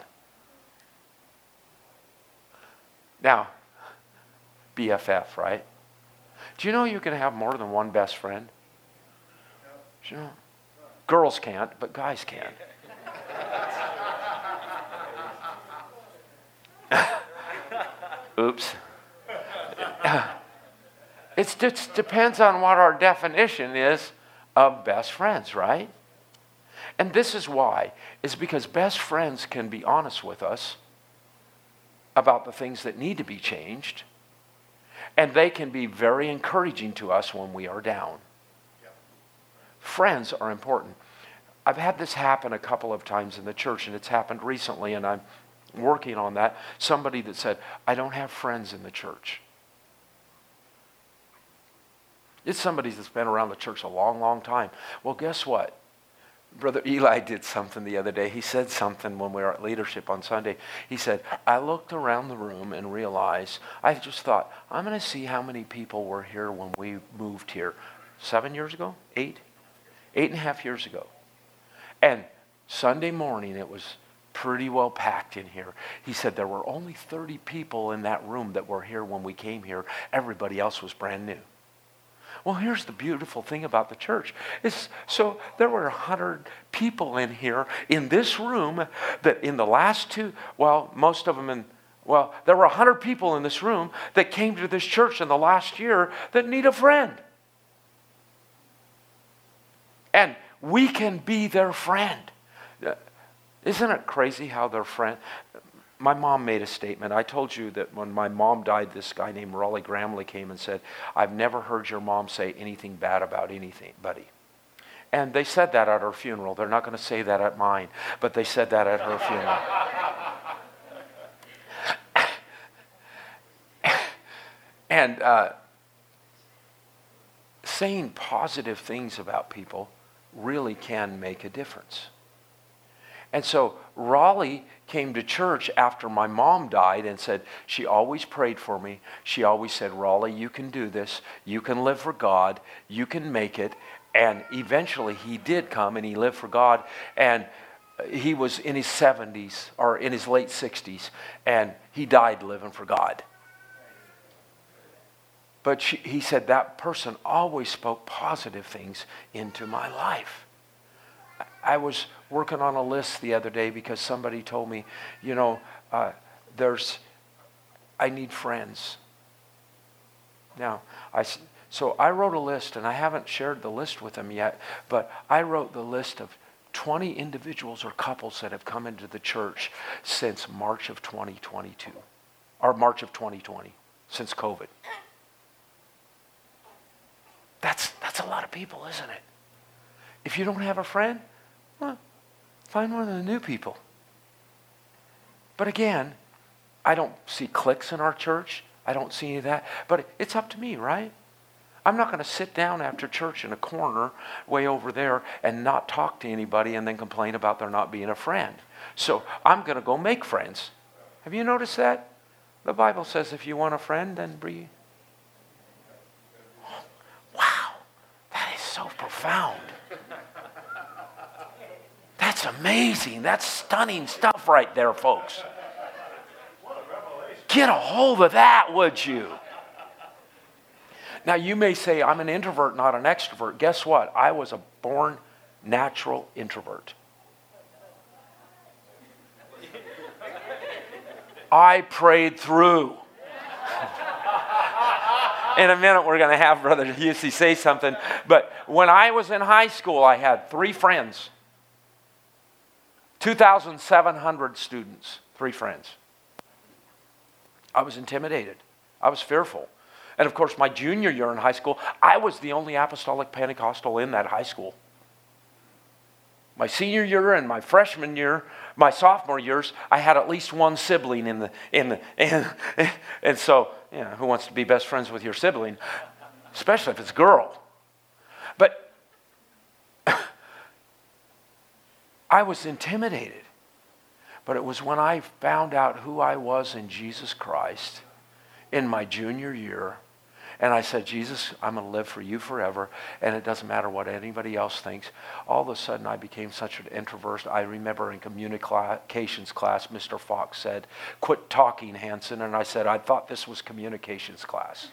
Now, B F F, right? Do you know you can have more than one best friend? Do you know? Girls can't, but guys can. Oops. It just depends on what our definition is of best friends, right? And this is why. It's because best friends can be honest with us about the things that need to be changed. And they can be very encouraging to us when we are down. Yep. Friends are important. I've had this happen a couple of times in the church, and it's happened recently, and I'm working on that. Somebody that said, I don't have friends in the church. It's somebody that's been around the church a long, long time. Well, guess what? Brother Eli did something the other day. He said something when we were at leadership on Sunday. He said, I looked around the room and realized, I just thought, I'm going to see how many people were here when we moved here. Seven years ago? Eight? Eight and a half years ago. And Sunday morning, it was pretty well packed in here. He said there were only thirty people in that room that were here when we came here. Everybody else was brand new. Well, here's the beautiful thing about the church. It's, so there were one hundred people in here, in this room, that in the last two, well, most of them in, well, there were one hundred people in this room that came to this church in the last year that need a friend. And we can be their friend. Isn't it crazy how their friend... My mom made a statement. I told you that when my mom died, this guy named Raleigh Gramley came and said, I've never heard your mom say anything bad about anything, buddy. And they said that at her funeral. They're not going to say that at mine, but they said that at her funeral. And uh, saying positive things about people really can make a difference. And so Raleigh came to church after my mom died and said, she always prayed for me. She always said, Raleigh, you can do this. You can live for God. You can make it. And eventually he did come and he lived for God. And he was in his seventies or in his late sixties. And he died living for God. But she, he said, that person always spoke positive things into my life. I was working on a list the other day because somebody told me, you know, uh, there's, I need friends. Now, I, so I wrote a list, and I haven't shared the list with them yet, but I wrote the list of twenty individuals or couples that have come into the church since March of twenty twenty-two, or March of twenty twenty, since COVID. That's, that's a lot of people, isn't it? If you don't have a friend, well, find one of the new people. But again, I don't see cliques in our church. I don't see any of that. But it's up to me, right? I'm not going to sit down after church in a corner way over there and not talk to anybody and then complain about there not being a friend. So I'm going to go make friends. Have you noticed that? The Bible says if you want a friend, then be... Wow, that is so profound. That's amazing. That's stunning stuff right there, folks. Get a hold of that, would you? Now, you may say, I'm an introvert, not an extrovert. Guess what? I was a born natural introvert. I prayed through. In a minute, we're going to have Brother Husey say something. But when I was in high school, I had three friends. two thousand seven hundred students, three friends. I was intimidated. I was fearful. And of course, my junior year in high school, I was the only apostolic Pentecostal in that high school. My senior year and my freshman year, my sophomore years, I had at least one sibling in the in the and, and so, you know, who wants to be best friends with your sibling, especially if it's a girl. But I was intimidated. But it was when I found out who I was in Jesus Christ in my junior year, and I said, Jesus, I'm going to live for you forever, and it doesn't matter what anybody else thinks. All of a sudden, I became such an introvert. I remember in communications class, Mister Fox said, quit talking, Hanson. And I said, I thought this was communications class.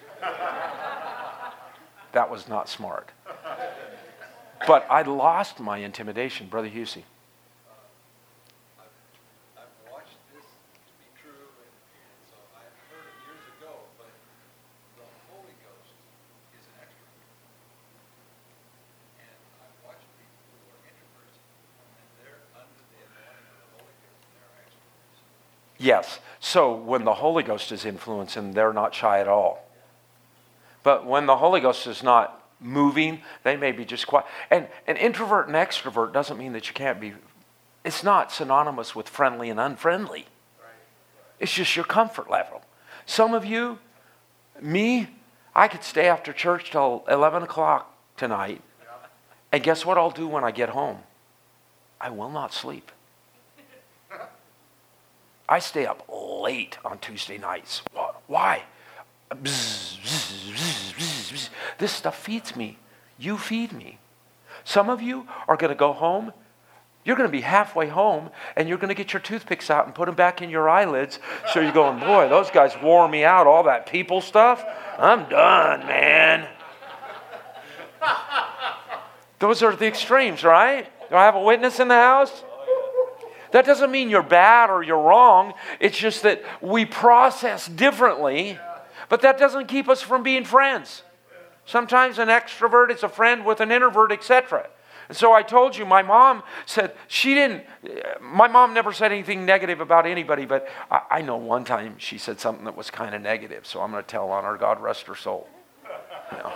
That was not smart. But I lost my intimidation, Brother Husey. Yes. So when the Holy Ghost is influencing, they're not shy at all. But when the Holy Ghost is not moving, they may be just quiet. And an introvert and extrovert doesn't mean that you can't be, it's not synonymous with friendly and unfriendly. It's just your comfort level. Some of you, me, I could stay after church till eleven o'clock tonight. And guess what I'll do when I get home? I will not sleep. I stay up late on Tuesday nights. Why? Bzz, bzz, bzz, bzz, bzz. This stuff feeds me. You feed me. Some of you are going to go home. You're going to be halfway home, and you're going to get your toothpicks out and put them back in your eyelids. So you're going, boy, those guys wore me out, all that people stuff. I'm done, man. Those are the extremes, right? Do I have a witness in the house? That doesn't mean you're bad or you're wrong. It's just that we process differently, but that doesn't keep us from being friends. Sometimes an extrovert is a friend with an introvert, et cetera. And so I told you, my mom said, she didn't, my mom never said anything negative about anybody, but I, I know one time she said something that was kind of negative, so I'm going to tell on her, God rest her soul. No.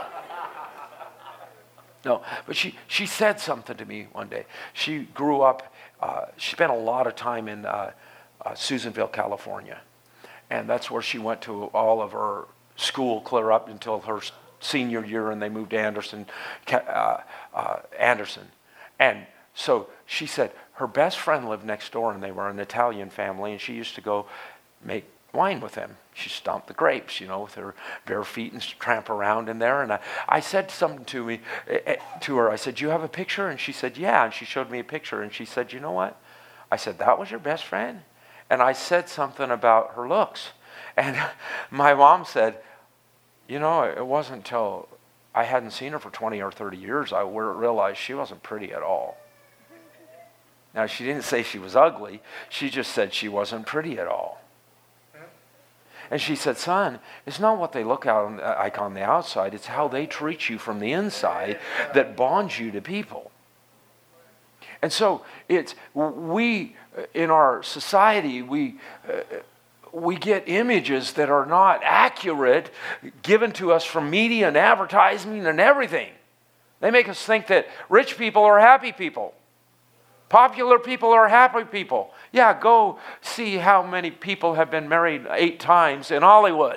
No, but she, she said something to me one day. She grew up, uh, she spent a lot of time in uh, uh, Susanville, California. And that's where she went to all of her school clear up until her senior year, and they moved to Anderson. Uh, uh, Anderson. And so she said her best friend lived next door, and they were an Italian family, and she used to go make wine with them. She stomped the grapes, you know, with her bare feet and tramp around in there. And I, I said something to me, uh, to her. I said, "Do you have a picture?" And she said, "Yeah." And she showed me a picture, and she said, "You know what?" I said, "That was your best friend?" And I said something about her looks. And my mom said, "You know, it wasn't until I hadn't seen her for twenty or thirty years I realized she wasn't pretty at all." Now, she didn't say she was ugly. She just said she wasn't pretty at all. And she said, "Son, it's not what they look out on, like on the outside. It's how they treat you from the inside that bonds you to people." And so it's we in our society we uh, we get images that are not accurate, given to us from media and advertising and everything. They make us think that rich people are happy people. Popular people are happy people. Yeah, go see how many people have been married eight times in Hollywood.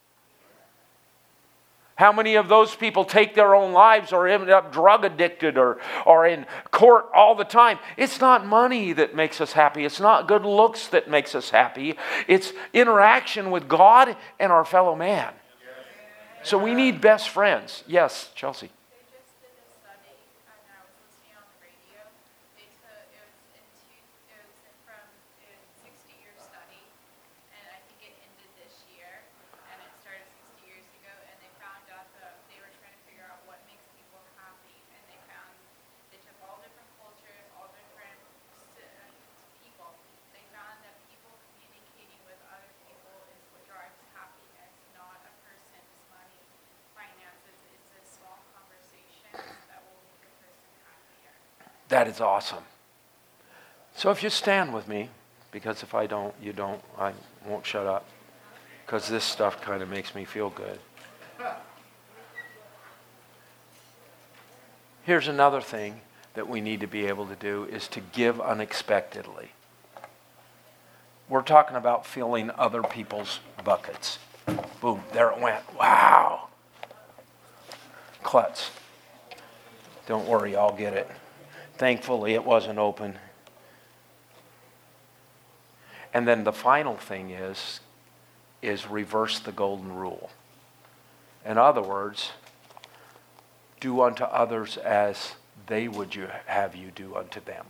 How many of those people take their own lives or end up drug addicted or, or in court all the time? It's not money that makes us happy. It's not good looks that makes us happy. It's interaction with God and our fellow man. So we need best friends. Yes, Chelsea. That is awesome. So if you stand with me, because if I don't, you don't, I won't shut up. Because this stuff kind of makes me feel good. Here's another thing that we need to be able to do is to give unexpectedly. We're talking about filling other people's buckets. Boom, there it went. Wow. Klutz. Don't worry, I'll get it. Thankfully, it wasn't open. And then the final thing is, is reverse the golden rule. In other words, do unto others as they would you have you do unto them.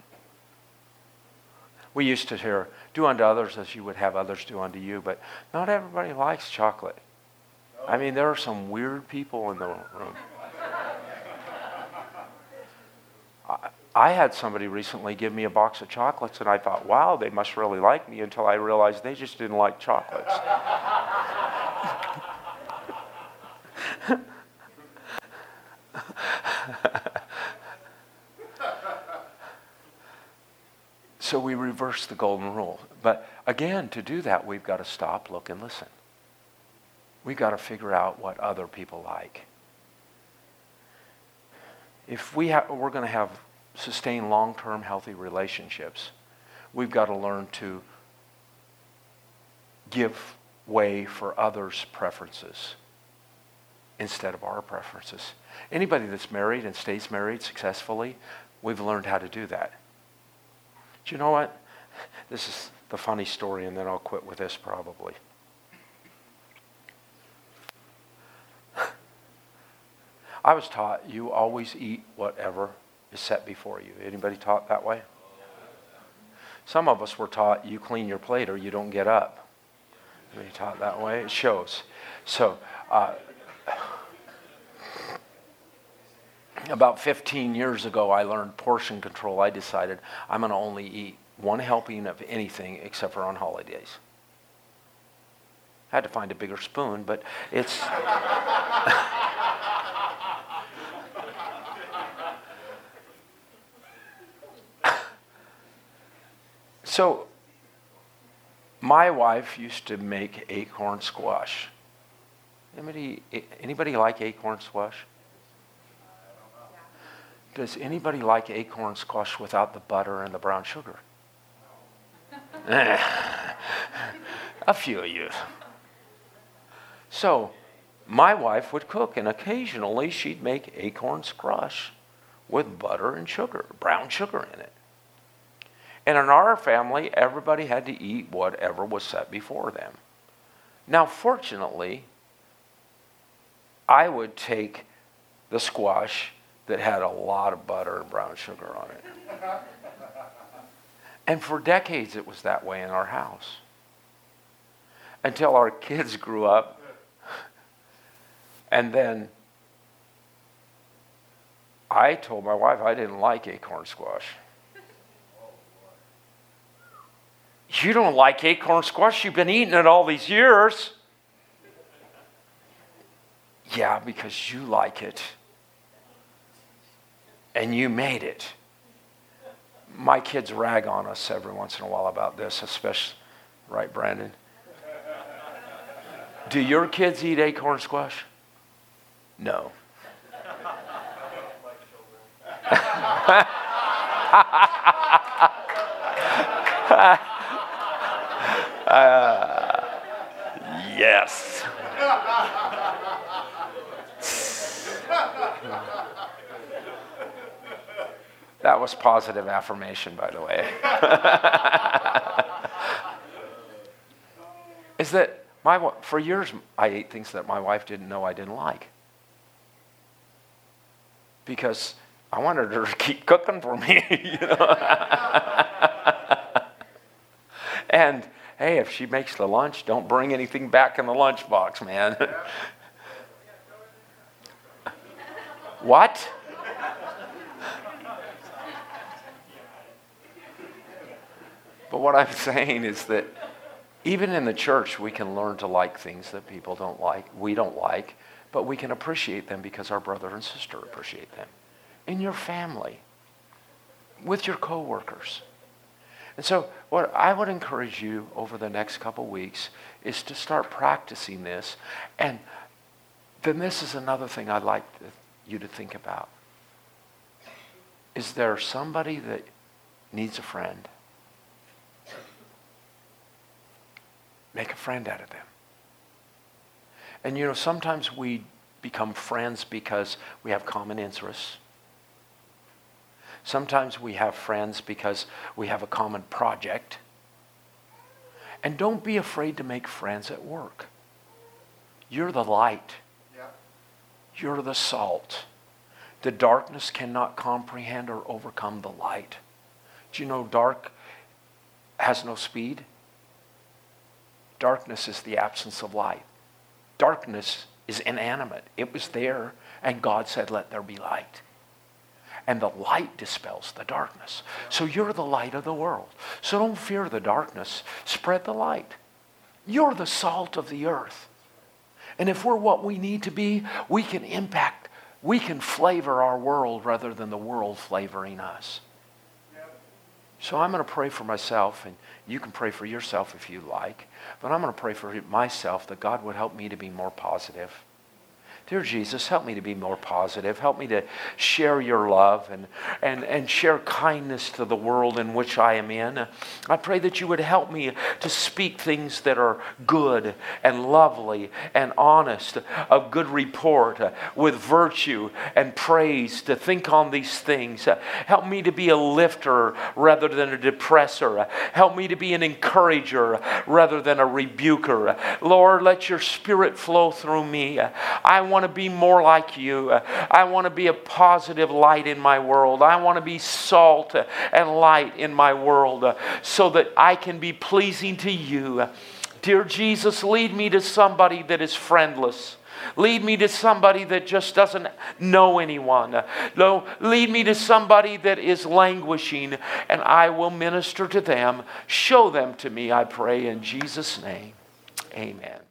We used to hear, do unto others as you would have others do unto you, but not everybody likes chocolate. I mean, there are some weird people in the room. I, I had somebody recently give me a box of chocolates, and I thought, wow, they must really like me, until I realized they just didn't like chocolates. So we reverse the golden rule. But again, to do that, we've got to stop, look, and listen. We've got to figure out what other people like. If we ha- we're going to have sustain long-term healthy relationships, we've got to learn to give way for others' preferences instead of our preferences. Anybody that's married and stays married successfully, we've learned how to do that. Do you know what? This is the funny story, and then I'll quit with this probably. I was taught you always eat whatever is set before you. Anybody taught that way? Some of us were taught you clean your plate or you don't get up. Anybody taught that way? It shows. So, uh, about fifteen years ago, I learned portion control. I decided I'm going to only eat one helping of anything except for on holidays. I had to find a bigger spoon, but it's... So, my wife used to make acorn squash. Anybody, anybody like acorn squash? Does anybody like acorn squash without the butter and the brown sugar? A few of you. So, my wife would cook, and occasionally she'd make acorn squash with butter and sugar, brown sugar in it. And in our family, everybody had to eat whatever was set before them. Now, fortunately, I would take the squash that had a lot of butter and brown sugar on it. And for decades it was that way in our house. Until our kids grew up. And then I told my wife I didn't like acorn squash. You don't like acorn squash? You've been eating it all these years. Yeah, because you like it. And you made it. My kids rag on us every once in a while about this, especially, right, Brandon? Do your kids eat acorn squash? No. uh, yes. That was positive affirmation, by the way. Is that my for years I ate things that my wife didn't know I didn't like. Because I wanted her to keep cooking for me, you know. And hey, if she makes the lunch, don't bring anything back in the lunchbox, man. What? But what I'm saying is that even in the church, we can learn to like things that people don't like, we don't like, but we can appreciate them because our brother and sister appreciate them. In your family, with your coworkers. And so what I would encourage you over the next couple weeks is to start practicing this. And then this is another thing I'd like to, you to think about. Is there somebody that needs a friend? Make a friend out of them. And you know, sometimes we become friends because we have common interests. Sometimes we have friends because we have a common project. And don't be afraid to make friends at work. You're the light. Yeah. You're the salt. The darkness cannot comprehend or overcome the light. Do you know dark has no speed? Darkness is the absence of light. Darkness is inanimate. It was there, and God said, let there be light. And the light dispels the darkness. So you're the light of the world. So don't fear the darkness. Spread the light. You're the salt of the earth. And if we're what we need to be, we can impact, we can flavor our world rather than the world flavoring us. So I'm going to pray for myself, and you can pray for yourself if you like. But I'm going to pray for myself that God would help me to be more positive. Dear Jesus, help me to be more positive. Help me to share your love and, and, and share kindness to the world in which I am in. I pray that you would help me to speak things that are good and lovely and honest, of good report, uh, with virtue and praise, to think on these things. Uh, help me to be a lifter rather than a depressor. Uh, help me to be an encourager rather than a rebuker. Uh, Lord, let your Spirit flow through me. Uh, I want to be more like you. I want to be a positive light in my world. I want to be salt and light in my world so that I can be pleasing to you. Dear Jesus, lead me to somebody that is friendless. Lead me to somebody that just doesn't know anyone. No, lead me to somebody that is languishing, and I will minister to them. Show them to me, I pray, in Jesus' name. Amen.